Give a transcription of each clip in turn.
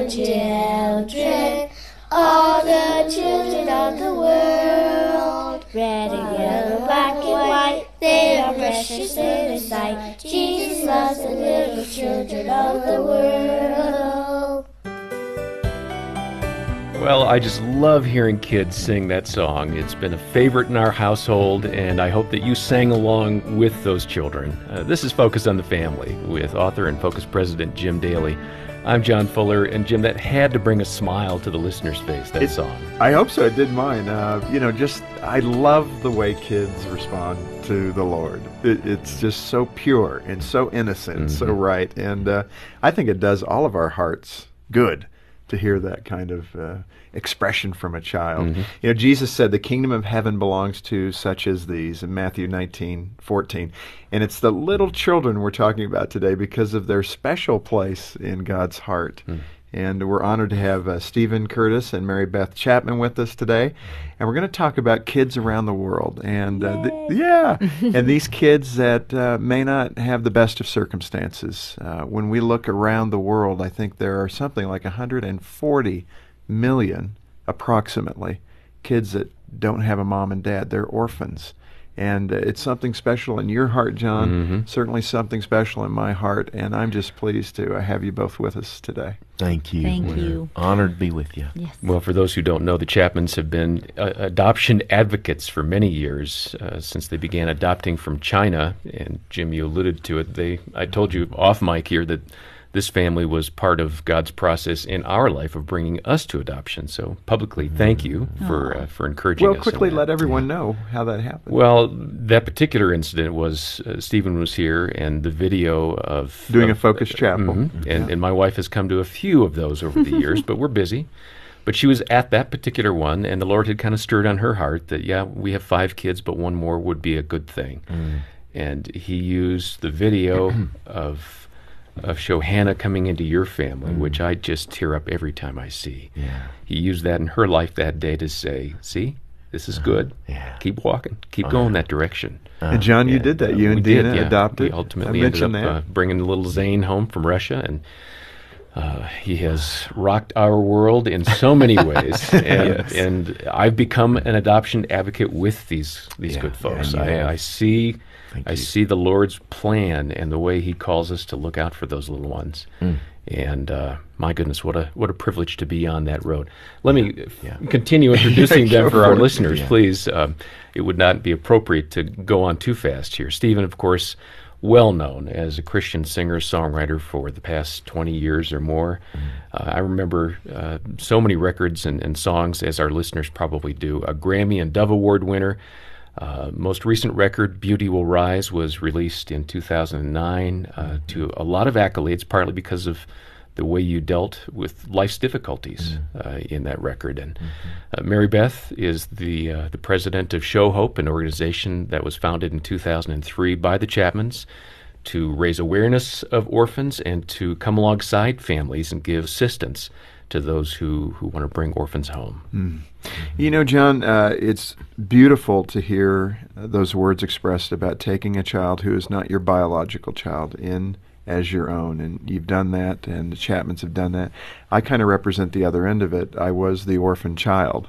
the children of the world. Red and yellow, black and white, they are precious in His sight. Jesus loves the little children of the world. Well, I just love hearing kids sing that song. It's been a favorite in our household, and I hope that you sang along with those children. This is Focus on the Family with author and Focus president Jim Daly. I'm John Fuller, and Jim, that had to bring a smile to the listener's face, that song. I hope so. It did mine. I love the way kids respond to the Lord. It's just so pure and so innocent, so right. And I think it does all of our hearts good to hear that kind of expression from a child. Jesus said the kingdom of heaven belongs to such as these in Matthew 19:14. And it's the little children we're talking about today because of their special place in God's heart. And we're honored to have Stephen Curtis and Mary Beth Chapman with us today. And we're going to talk about kids around the world. And and these kids that may not have the best of circumstances. When we look around the world, I think there are something like 140 million, approximately, kids that don't have a mom and dad. They're orphans. And it's something special in your heart, John, certainly something special in my heart, and I'm just pleased to have you both with us today. Thank you. Thank you. Honored to be with you. Yes. Well, for those who don't know, the Chapmans have been adoption advocates for many years, since they began adopting from China. And Jim, you alluded to it. I told you off mic here that this family was part of God's process in our life of bringing us to adoption. So publicly, thank you for encouraging us. Well, quickly let everyone know how that happened. Well, that particular incident was Stephen was here, and the video of doing a Focus Chapel. And my wife has come to a few of those over the years, but we're busy. But she was at that particular one, and the Lord had kind of stirred on her heart that, we have 5 kids, but one more would be a good thing. And He used the video of Shohana coming into your family, which I just tear up every time I see. He used that in her life that day to say, see, this is good. Keep walking. Keep going that direction. And John, you did that. You and Dina adopted. We ultimately ended up bringing little Zane home from Russia, and he has rocked our world in so many ways. And I've become an adoption advocate with these good folks. I see the Lord's plan and the way He calls us to look out for those little ones. And my goodness, what a privilege to be on that road. Let me continue introducing them for our listeners, please. It would not be appropriate to go on too fast here. Stephen, of course, well known as a Christian singer-songwriter for the past 20 years or more. I remember so many records and songs, as our listeners probably do. A Grammy and Dove Award winner. Most recent record, Beauty Will Rise, was released in 2009 to a lot of accolades, partly because of the way you dealt with life's difficulties in that record. And Mary Beth is the president of Show Hope, an organization that was founded in 2003 by the Chapmans to raise awareness of orphans and to come alongside families and give assistance to those who want to bring orphans home. You know, John, it's beautiful to hear those words expressed about taking a child who is not your biological child in as your own, and you've done that, and the Chapmans have done that. I kind of represent the other end of it. I was the orphan child,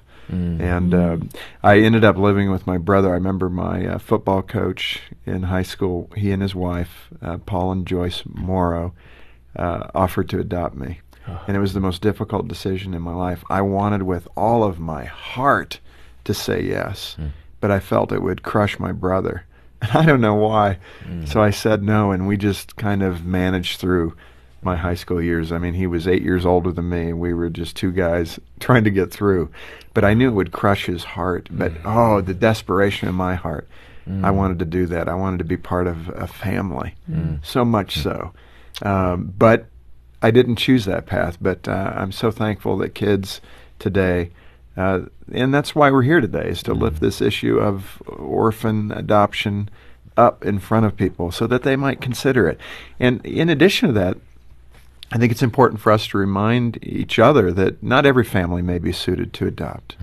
and I ended up living with my brother. I remember my football coach in high school, he and his wife, Paul and Joyce Morrow, offered to adopt me. And it was the most difficult decision in my life. I wanted with all of my heart to say yes, but I felt it would crush my brother. And I don't know why. So I said no, and we just kind of managed through my high school years. I mean, he was 8 years older than me, and we were just two guys trying to get through. But I knew it would crush his heart. But, the desperation in my heart. I wanted to do that. I wanted to be part of a family, so much so. But I didn't choose that path, but I'm so thankful that kids today, and that's why we're here today, is to lift this issue of orphan adoption up in front of people so that they might consider it. And in addition to that, I think it's important for us to remind each other that not every family may be suited to adopt.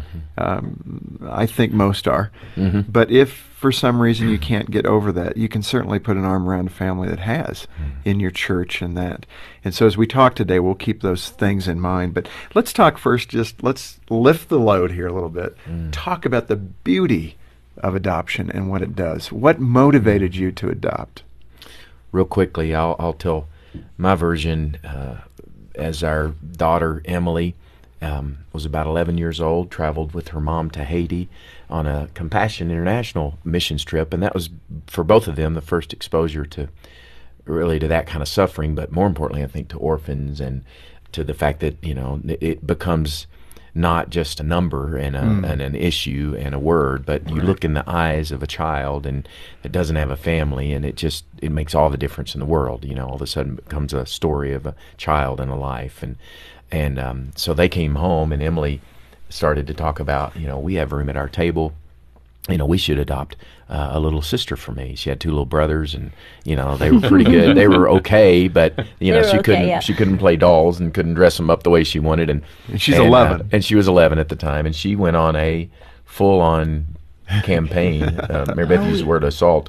I think most are. But if for some reason you can't get over that, you can certainly put an arm around a family that has in your church and that. And so as we talk today, we'll keep those things in mind. But let's talk first, let's lift the load here a little bit. Talk about the beauty of adoption and what it does. What motivated you to adopt? Real quickly, I'll tell my version. As our daughter Emily was about 11 years old, traveled with her mom to Haiti on a Compassion International missions trip, and that was for both of them the first exposure to that kind of suffering, but more importantly, I think, to orphans and to the fact that it becomes not just a number and an issue and a word, but you look in the eyes of a child and it doesn't have a family, and it makes all the difference in the world. All of a sudden it becomes a story of a child and a life, and so they came home, and Emily started to talk about, we have room at our table. We should adopt a little sister for me. She had 2 little brothers, and they were pretty good. They were okay, but she couldn't play dolls and couldn't dress them up the way she wanted. And she's 11, and she was 11 at the time, and she went on a full-on campaign. Mary Beth used the word assault.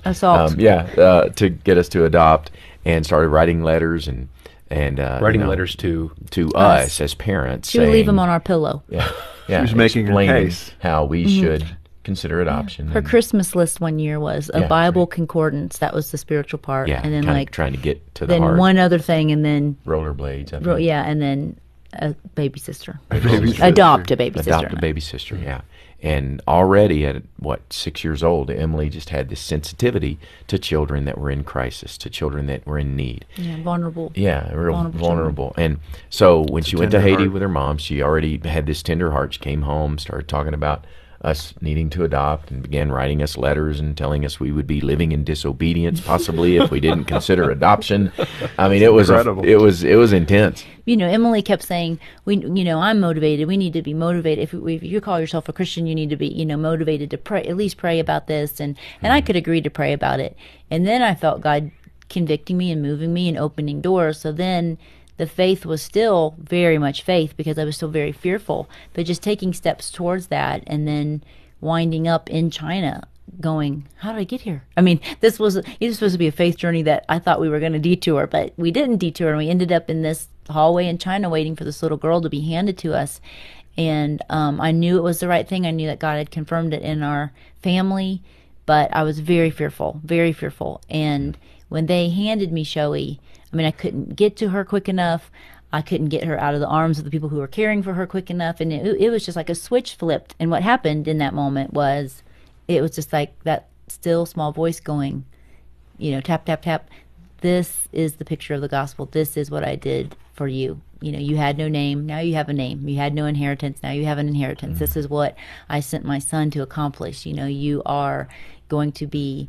To get us to adopt, and started writing letters and writing letters to us as parents. She would leave them on our pillow. Yeah, she was making her case how we should consider adoption. Her Christmas list one year was a Bible concordance. That was the spiritual part. Yeah, and then trying to get to the heart. Then one other thing, and then rollerblades. And then a baby sister. Adopt a baby sister. Adopt a baby sister. Yeah. And already at 6 years old, Emily just had this sensitivity to children that were in crisis, to children that were in need. Yeah, vulnerable. Yeah, real vulnerable. And so when she went to Haiti with her mom, she already had this tender heart. She came home, started talking about us needing to adopt, and began writing us letters and telling us we would be living in disobedience possibly if we didn't consider adoption. I mean, it was intense. Emily kept saying, I'm motivated. We need to be motivated. If you call yourself a Christian, you need to be, motivated to pray, at least pray about this. And I could agree to pray about it. And then I felt God convicting me and moving me and opening doors. So then the faith was still very much faith because I was still very fearful, but just taking steps towards that, and then winding up in China going, how did I get here? I mean, it was supposed to be a faith journey that I thought we were going to detour, but we didn't detour, and we ended up in this hallway in China waiting for this little girl to be handed to us. And I knew it was the right thing. I knew that God had confirmed it in our family, but I was very fearful, very fearful. And when they handed me Shoei, I couldn't get to her quick enough. I couldn't get her out of the arms of the people who were caring for her quick enough. And it was just like a switch flipped. And what happened in that moment was, it was just like that still small voice going, tap, tap, tap. This is the picture of the gospel. This is what I did for you. You had no name. Now you have a name. You had no inheritance. Now you have an inheritance. This is what I sent my son to accomplish. You are going to be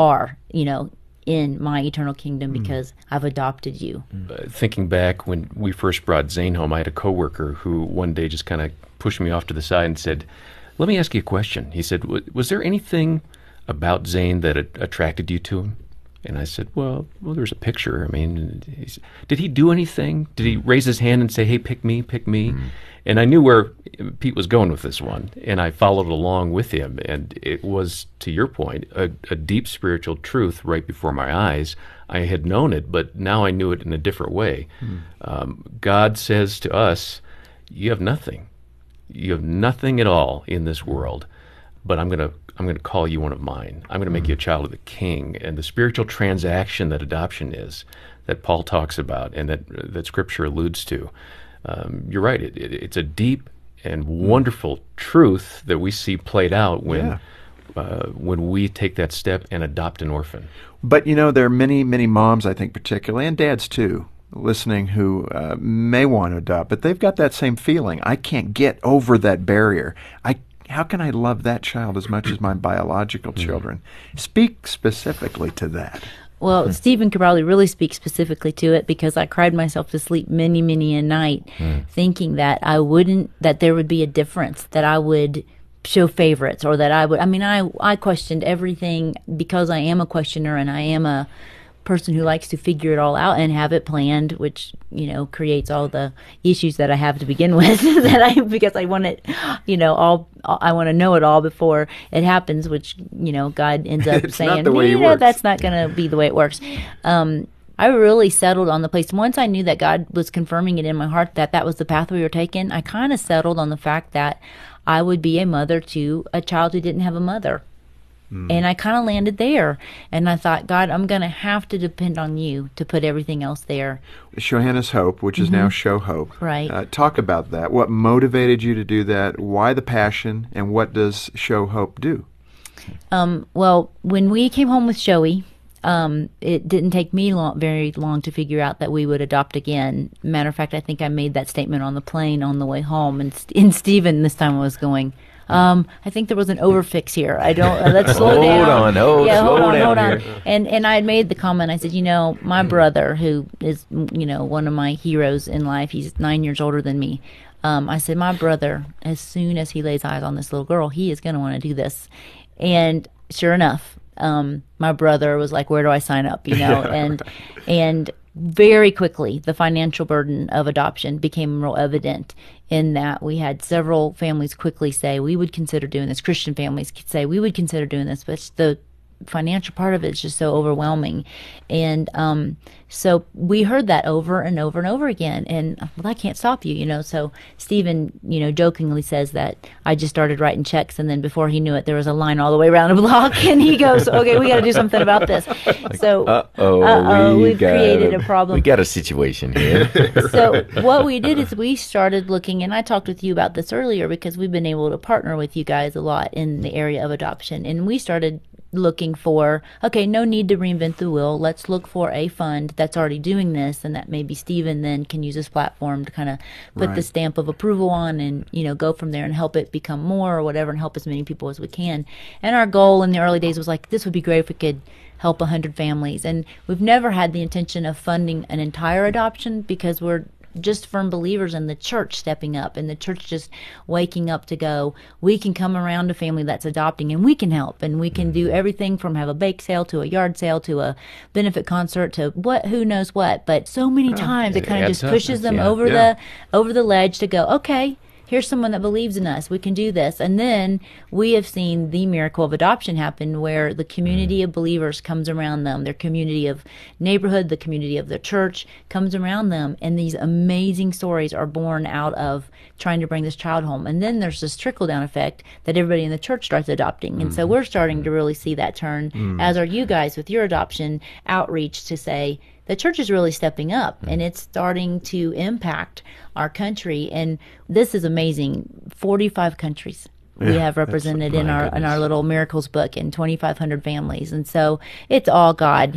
in my eternal kingdom because I've adopted you. Thinking back when we first brought Zane home, I had a coworker who one day just kind of pushed me off to the side and said, "Let me ask you a question." He said, "Was there anything about Zane that attracted you to him?" And I said, well, there's a picture. Did he do anything? Did he raise his hand and say, "Hey, pick me, pick me"? And I knew where Pete was going with this one, and I followed along with him. And it was, to your point, a deep spiritual truth right before my eyes. I had known it, but now I knew it in a different way. God says to us, you have nothing. You have nothing at all in this world, but I'm going to call you one of mine. I'm going to make you a child of the King. And the spiritual transaction that adoption is, that Paul talks about and that Scripture alludes to, you're right. It's a deep and wonderful truth that we see played out when we take that step and adopt an orphan. But, there are many, many moms, I think particularly, and dads too, listening who may want to adopt, but they've got that same feeling. I can't get over that barrier. How can I love that child as much as my biological children? Speak specifically to that. Well, Stephen could probably really speak specifically to it, because I cried myself to sleep many, many a night thinking that that there would be a difference, that I would show favorites, or that I questioned everything because I am a questioner and I am a person who likes to figure it all out and have it planned, which, creates all the issues that I have to begin with because I want it, I want to know it all before it happens, which, God ends up saying, not the way it works. That's not going to be the way it works. I really settled on the place. Once I knew that God was confirming it in my heart that was the path we were taking, I kind of settled on the fact that I would be a mother to a child who didn't have a mother. And I kind of landed there. And I thought, God, I'm going to have to depend on you to put everything else there. Shohannah's Hope, which is now Show Hope. Right. Talk about that. What motivated you to do that? Why the passion? And what does Show Hope do? Well, when we came home with Shoei, it didn't take me very long to figure out that we would adopt again. Matter of fact, I think I made that statement on the plane on the way home. And Stephen this time was going, I think there was an overfix here. Let's slow down. Hold on. Here. And I had made the comment. I said, my brother, who is, one of my heroes in life, he's 9 years older than me. I said, my brother, as soon as he lays eyes on this little girl, he is going to want to do this. And sure enough, my brother was like, where do I sign up? And very quickly, the financial burden of adoption became real evident in that we had several families quickly say, we would consider doing this. Christian families could say, we would consider doing this, but the financial part of it is just so overwhelming. And so we heard that over and over and over again. And, well, I can't stop you, So Stephen, jokingly says that I just started writing checks, and then before he knew it, there was a line all the way around the block. And he goes, okay, we got to do something about this. So we've created a problem. We got a situation here. So what we did is we started looking, and I talked with you about this earlier because we've been able to partner with you guys a lot in the area of adoption. And we started looking for, okay, no need to reinvent the wheel. Let's look for a fund that's already doing this, and that maybe Stephen then can use this platform to kind of put the stamp of approval on and, go from there and help it become more or whatever and help as many people as we can. And our goal in the early days was like, this would be great if we could help 100 families. And we've never had the intention of funding an entire adoption because we're just firm believers in the church stepping up and the church just waking up to go, we can come around a family that's adopting and we can help, and we can do everything from have a bake sale to a yard sale to a benefit concert to who knows what. But so many times it kind of just pushes them over the ledge to go, okay, here's someone that believes in us. We can do this. And then we have seen the miracle of adoption happen where the community of believers comes around them, their community of neighborhood, the community of their church comes around them. And these amazing stories are born out of trying to bring this child home. And then there's this trickle-down effect that everybody in the church starts adopting. And so we're starting to really see that turn, as are you guys with your adoption outreach, to say, the church is really stepping up and it's starting to impact our country. And this is amazing. 45 countries we have represented in our little miracles book, and 2,500 families. And so it's all God.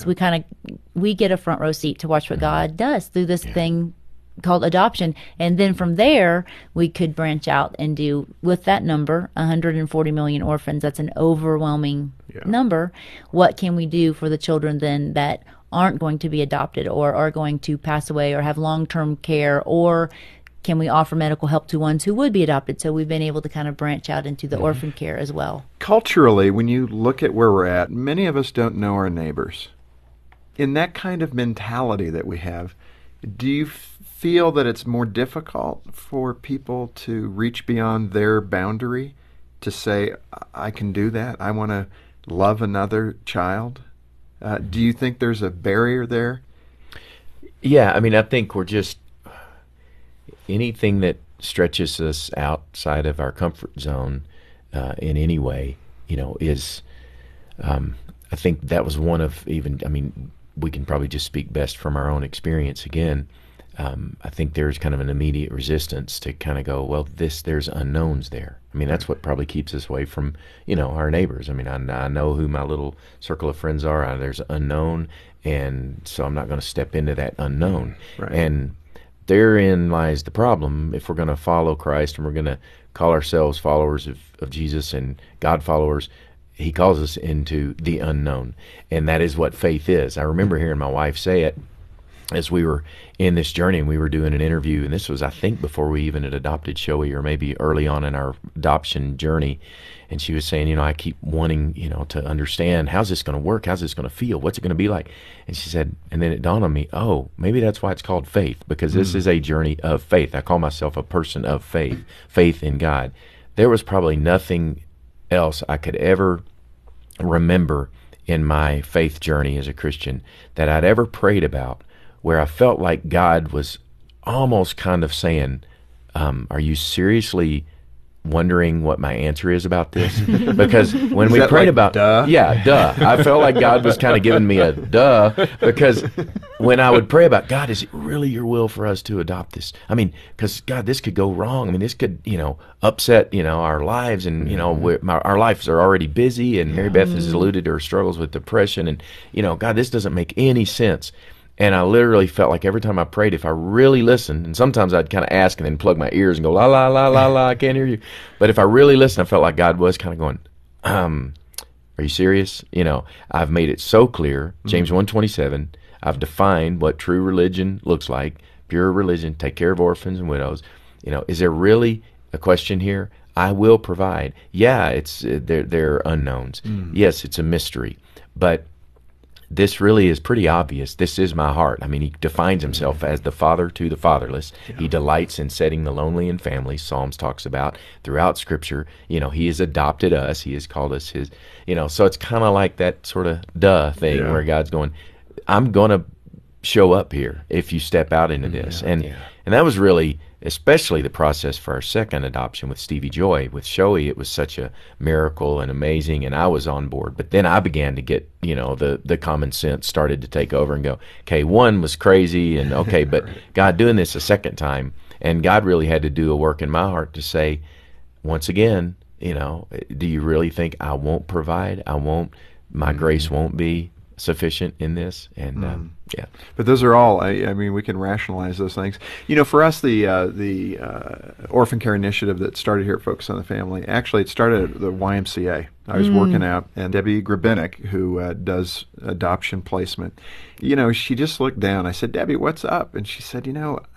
We get a front row seat to watch what God does through this thing called adoption. And then from there, we could branch out and do, with that number, 140 million orphans. That's an overwhelming number. What can we do for the children then that aren't going to be adopted or are going to pass away or have long-term care, or can we offer medical help to ones who would be adopted? So we've been able to kind of branch out into the orphan care as well. Culturally, when you look at where we're at, many of us don't know our neighbors. In that kind of mentality that we have, do you feel that it's more difficult for people to reach beyond their boundary to say, I can do that, I want to love another child? Do you think there's a barrier there? Yeah, I think we're just, anything that stretches us outside of our comfort zone in any way, is, I think that was one of we can probably just speak best from our own experience again. I think there's kind of an immediate resistance to kind of go, well, there's unknowns there. That's what probably keeps us away from, our neighbors. I know who my little circle of friends are. There's unknown, and so I'm not going to step into that unknown. Right. And therein lies the problem. If we're going to follow Christ and we're going to call ourselves followers of Jesus and God followers, He calls us into the unknown. And that is what faith is. I remember hearing my wife say it as we were in this journey and we were doing an interview, and this was, I think, before we even had adopted Shoei, or maybe early on in our adoption journey. And she was saying, I keep wanting, to understand, how's this going to work? How's this going to feel? What's it going to be like? And she said, and then it dawned on me, oh, maybe that's why it's called faith, because this is a journey of faith. I call myself a person of faith, faith in God. There was probably nothing else I could ever remember in my faith journey as a Christian that I'd ever prayed about where I felt like God was almost kind of saying, are you seriously wondering what my answer is about this? Because when we prayed about duh? Yeah, duh. I felt like God was kind of giving me a duh, because when I would pray about, God, is it really your will for us to adopt this? I mean, because God, this could go wrong. I mean, this could, upset, our lives, and, our lives are already busy, and Mary Beth has alluded to her struggles with depression, and, God, this doesn't make any sense. And I literally felt like every time I prayed, if I really listened, and sometimes I'd kind of ask and then plug my ears and go, la, la, la, la, la, I can't hear you. But if I really listened, I felt like God was kind of going, are you serious? I've made it so clear, James 1:27, I've defined what true religion looks like, pure religion, take care of orphans and widows. Is there really a question here? I will provide. Yeah, it's they're unknowns. Yes, it's a mystery. But this really is pretty obvious. This is my heart. I mean, he defines himself as the father to the fatherless. Yeah. He delights in setting the lonely in families. Psalms talks about throughout Scripture. He has adopted us. He has called us his. So it's kind of like that sort of duh thing where God's going, I'm going to show up here if you step out into this. And that was really, especially the process for our second adoption with Stevie Joy. With Shoei, it was such a miracle and amazing, and I was on board. But then I began to get, the common sense started to take over and go, okay, one was crazy, and okay, but God doing this a second time, and God really had to do a work in my heart to say, once again, do you really think I won't provide? My grace won't be sufficient in this? And but those are all, I mean, we can rationalize those things. For us, the orphan care initiative that started here at Focus on the Family, actually it started at the YMCA. I was working out, and Debbie Grabinick, who does adoption placement, she just looked down. I said, Debbie, what's up? And she said,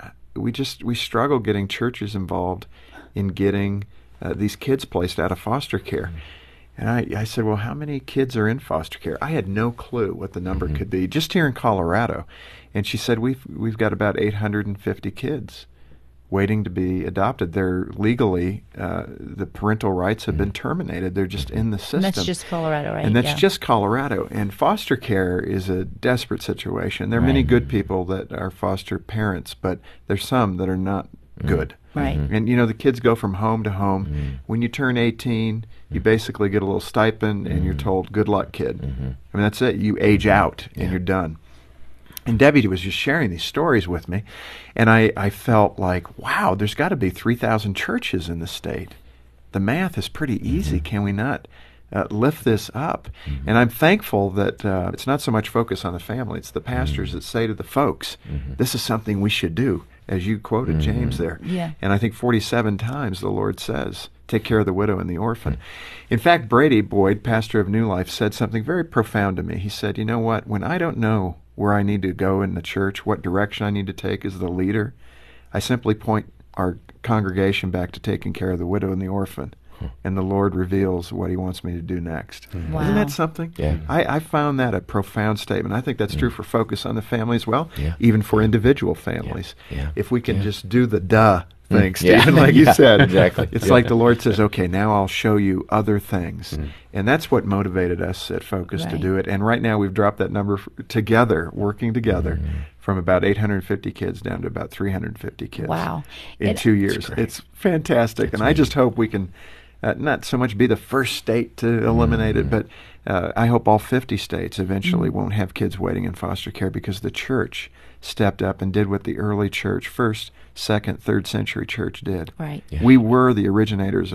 we struggle getting churches involved in getting these kids placed out of foster care. And I said, well, how many kids are in foster care? I had no clue what the number could be, just here in Colorado. And she said, we've got about 850 kids waiting to be adopted. They're legally, the parental rights have been terminated. They're just in the system. And that's just Colorado, right? And that's just Colorado. And foster care is a desperate situation. There are many good people that are foster parents, but there's some that are not good. Right. And, the kids go from home to home. When you turn 18, you basically get a little stipend, and you're told, good luck, kid. I mean, that's it. You age out, and you're done. And Debbie was just sharing these stories with me, and I felt like, wow, there's got to be 3,000 churches in the state. The math is pretty easy. Can we not lift this up? And I'm thankful that it's not so much Focus on the Family. It's the pastors that say to the folks, this is something we should do, as you quoted James there. Yeah. And I think 47 times the Lord says, take care of the widow and the orphan. In fact, Brady Boyd, pastor of New Life, said something very profound to me. He said, you know what, when I don't know where I need to go in the church, what direction I need to take as the leader, I simply point our congregation back to taking care of the widow and the orphan. And the Lord reveals what he wants me to do next. Wow. Isn't that something? Yeah. I found that a profound statement. I think that's true for Focus on the Family as well, even for individual families. If we can just do the duh thing, Stephen, like you said. Exactly. It's like the Lord says, okay, now I'll show you other things. And that's what motivated us at Focus to do it. And right now we've dropped that number together, working together, from about 850 kids down to about 350 kids. Wow. In 2 years. It's fantastic. And I just hope we can not so much be the first state to eliminate it, but I hope all 50 states eventually won't have kids waiting in foster care, because the church stepped up and did what the early church, first, second, third century church did. Right. We were the originators of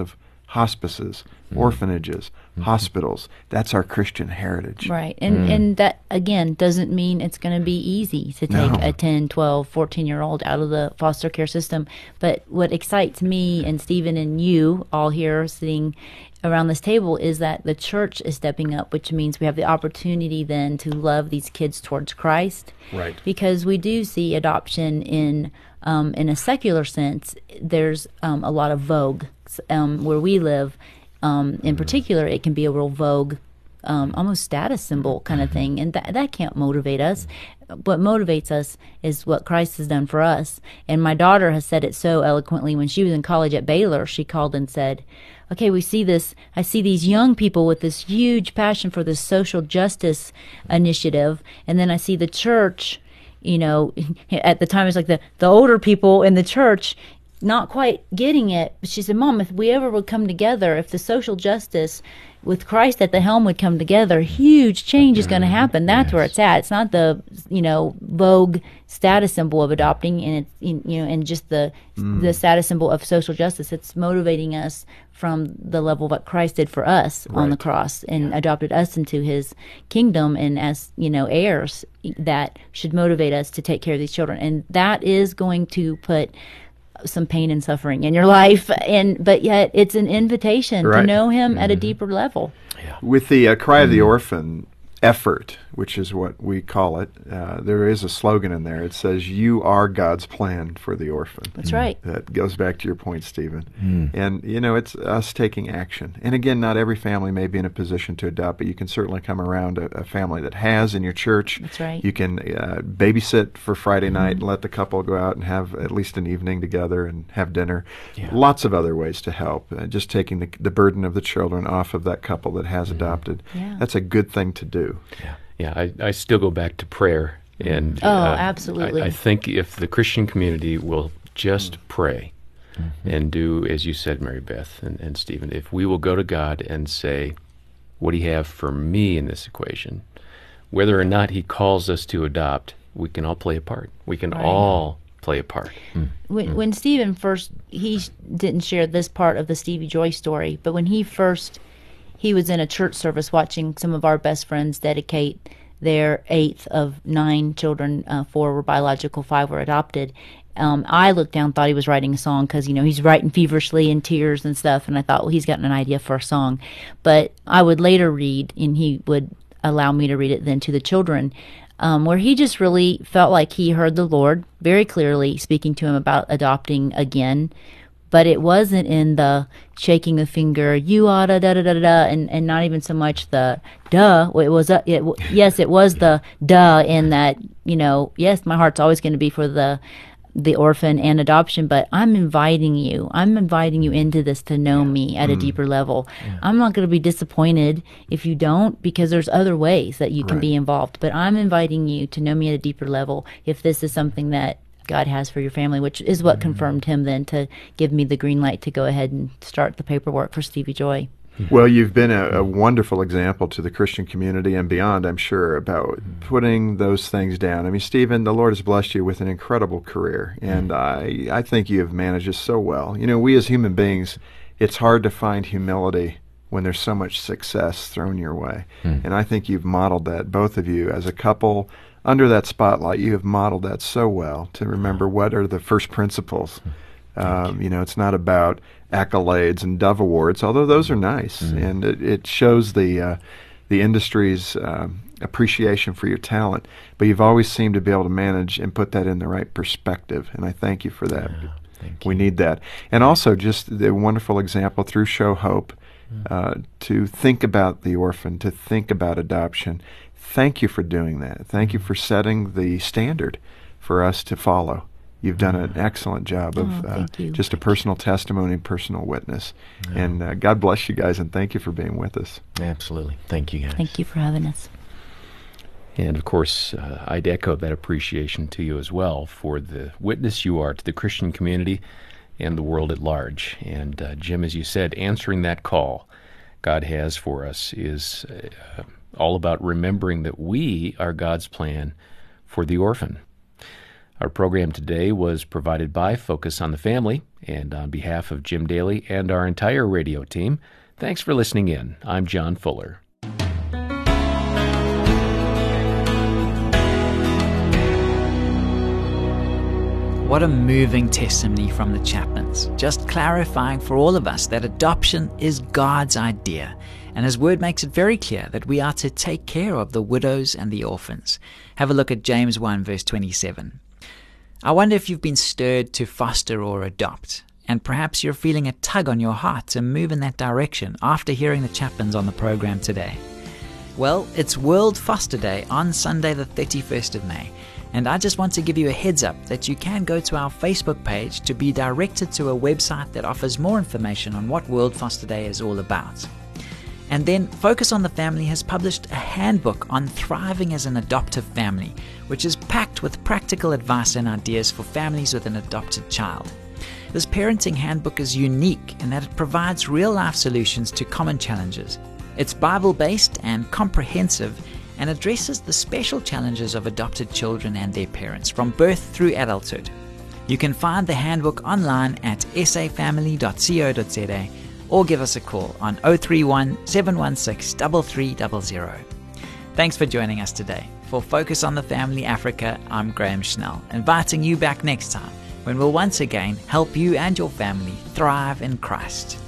hospices, orphanages, hospitals. That's our Christian heritage. Right. And that, again, doesn't mean it's going to be easy to take a 10, 12, 14-year-old out of the foster care system. But what excites me and Stephen and you all here sitting around this table is that the church is stepping up, which means we have the opportunity then to love these kids towards Christ. Right. Because we do see adoption in a secular sense. There's a lot of vogue where we live. In particular, it can be a real vogue, almost status symbol kind of thing, and that can't motivate us. What motivates us is what Christ has done for us. And my daughter has said it so eloquently when she was in college at Baylor. She called and said, okay, I see these young people with this huge passion for this social justice initiative, and then I see the church, at the time it's like the older people in the church not quite getting it. But she said, Mom, if we ever would come together, if the social justice with Christ at the helm would come together, huge change is going to happen. That's where it's at. It's not the, vogue status symbol of adopting, and it's, and just the status symbol of social justice. It's motivating us from the level of what Christ did for us on the cross and adopted us into his kingdom, and as, heirs, that should motivate us to take care of these children. And that is going to put some pain and suffering in your life, but yet it's an invitation to know him at a deeper level. With the Cry of the Orphan effort, which is what we call it, there is a slogan in there. It says, "You are God's plan for the orphan." That's right. That goes back to your point, Stephen. And, it's us taking action. And again, not every family may be in a position to adopt, but you can certainly come around a family that has in your church. That's right. You can babysit for Friday night and let the couple go out and have at least an evening together and have dinner. Lots of other ways to help. Just taking the burden of the children off of that couple that has adopted. That's a good thing to do. Yeah, I still go back to prayer. And absolutely. I think if the Christian community will just pray and do, as you said, Mary Beth and Stephen, if we will go to God and say, what do you have for me in this equation? Whether or not he calls us to adopt, we can all play a part. We can all play a part. When Stephen first, he didn't share this part of the Stevie Joy story, but when he was in a church service watching some of our best friends dedicate their 8th of 9 children. 4 were biological, 5 were adopted. I looked down, thought he was writing a song because, he's writing feverishly in tears and stuff, and I thought, well, he's gotten an idea for a song. But I would later read, and he would allow me to read it then to the children, where he just really felt like he heard the Lord very clearly speaking to him about adopting again. But it wasn't in the shaking the finger, you ought to, da-da-da-da-da, and not even so much the duh. It was, yes, it was the duh in that, yes, my heart's always going to be for the orphan and adoption, but I'm inviting you into this to know me at a deeper level. I'm not going to be disappointed if you don't, because there's other ways that you can be involved, but I'm inviting you to know me at a deeper level if this is something that God has for your family, which is what confirmed him then to give me the green light to go ahead and start the paperwork for Stevie Joy. Well, you've been a wonderful example to the Christian community and beyond, I'm sure, about putting those things down. I mean, Stephen, the Lord has blessed you with an incredible career, and I think you have managed it so well. We as human beings, it's hard to find humility when there's so much success thrown your way. And I think you've modeled that, both of you, as a couple. Under that spotlight, you have modeled that so well to remember what are the first principles. It's not about accolades and Dove Awards, although those are nice, and it shows the industry's appreciation for your talent. But you've always seemed to be able to manage and put that in the right perspective, and I thank you for that. We need that. And also just the wonderful example through Show Hope to think about the orphan, to think about adoption. Thank you for doing that. Thank you for setting the standard for us to follow. You've done an excellent job of just a personal testimony, personal witness. And God bless you guys, and thank you for being with us. Absolutely. Thank you, guys. Thank you for having us. And, of course, I'd echo that appreciation to you as well for the witness you are to the Christian community and the world at large. And, Jim, as you said, answering that call God has for us is all about remembering that we are God's plan for the orphan. Our program today was provided by Focus on the Family, and on behalf of Jim Daly and our entire radio team, thanks for listening in. I'm John Fuller. What a moving testimony from the Chapmans, just clarifying for all of us that adoption is God's idea, and His Word makes it very clear that we are to take care of the widows and the orphans. Have a look at James 1 verse 27. I wonder if you've been stirred to foster or adopt, and perhaps you're feeling a tug on your heart to move in that direction after hearing the Chapmans on the program today. Well, it's World Foster Day on Sunday the 31st of May. And I just want to give you a heads up that you can go to our Facebook page to be directed to a website that offers more information on what World Foster Day is all about. And then Focus on the Family has published a handbook on thriving as an adoptive family, which is packed with practical advice and ideas for families with an adopted child. This parenting handbook is unique in that it provides real-life solutions to common challenges. It's Bible-based and comprehensive, and addresses the special challenges of adopted children and their parents from birth through adulthood. You can find the handbook online at safamily.co.za or give us a call on 031 716 3300. Thanks for joining us today. For Focus on the Family Africa, I'm Graham Schnell, inviting you back next time when we'll once again help you and your family thrive in Christ.